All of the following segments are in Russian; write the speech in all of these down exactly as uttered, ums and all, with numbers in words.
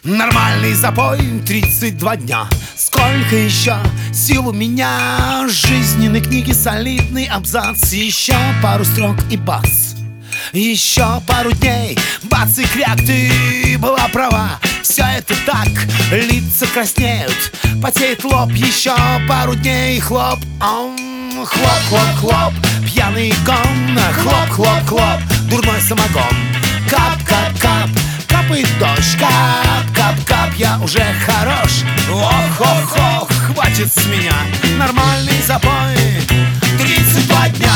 Нормальный запой, тридцать два дня. Сколько еще сил у меня? Жизненной книги солидный абзац. Еще пару строк и бац. Еще пару дней, бац и кряк, ты была права. Все это так, лица краснеют, потеет лоб. Еще пару дней, хлоп, ом, хлоп, хлоп, хлоп. Пьяный гон, хлоп, хлоп, хлоп. Дурной самогон, кап, кап, кап. Капает дождь, кап, кап, кап. Я уже хорош, ох, ох, ох. Хватит с меня нормальный запой, тридцать два дня.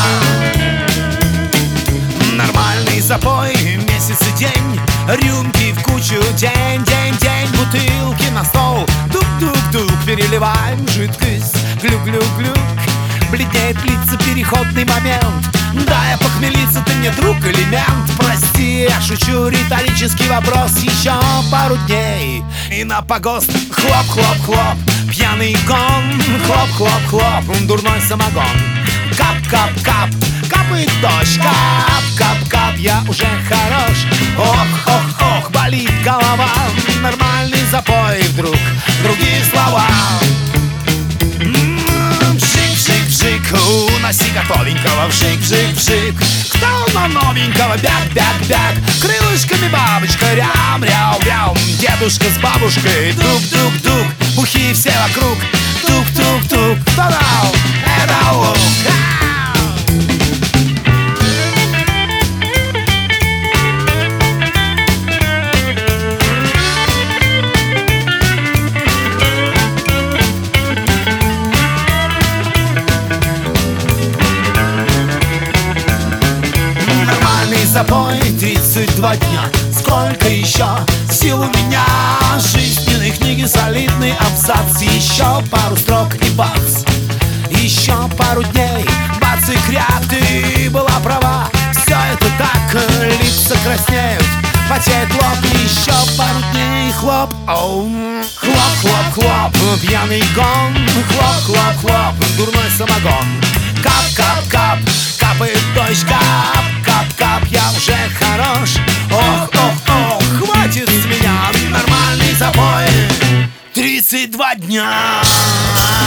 Нормальный запой, месяц и день. Рюмки в кучу, день, день, день. Бутылки на стол, дук-дук-дук. Переливаем жидкость, глюк-глюк-глюк. Бледнеет лица, переходный момент. Да, я похмелиться, ты мне друг или мент? Прости, я шучу, риторический вопрос. Еще пару дней и на погост. Хлоп-хлоп-хлоп, пьяный гон. Хлоп-хлоп-хлоп, дурной самогон. Кап-кап-кап, капает дождь. Кап-кап-кап, я уже хорош. Ох-ох-ох, болит голова. Нормальный запой, вдруг другие слова. Вжик-вжик-вжик, уноси готовенького. Вжик-вжик-вжик, кто на новенького? Бяк-бяк-бяк, крылышками бабочка. Рям-ряу-ряу, дедушка с бабушкой. Дук-дук-дук, бухи все вокруг. Тук-тук-тук, та-дау, э-дау. Запой, тридцать два дня. Сколько еще сил у меня? Жизненной книги солидный абзац. Еще пару строк и бац. Еще пару дней, бац и кряк, ты была права. Все это так, лица краснеют, потеет лоб. Еще пару дней, хлоп, оу. Хлоп-хлоп-хлоп, пьяный гон. Хлоп-хлоп-хлоп, дурной самогон. Кап-кап-кап, капает дождь. Кап-кап-кап, я уже хорош. Ох-ох-ох, хватит с меня нормальный запой, тридцать два дня.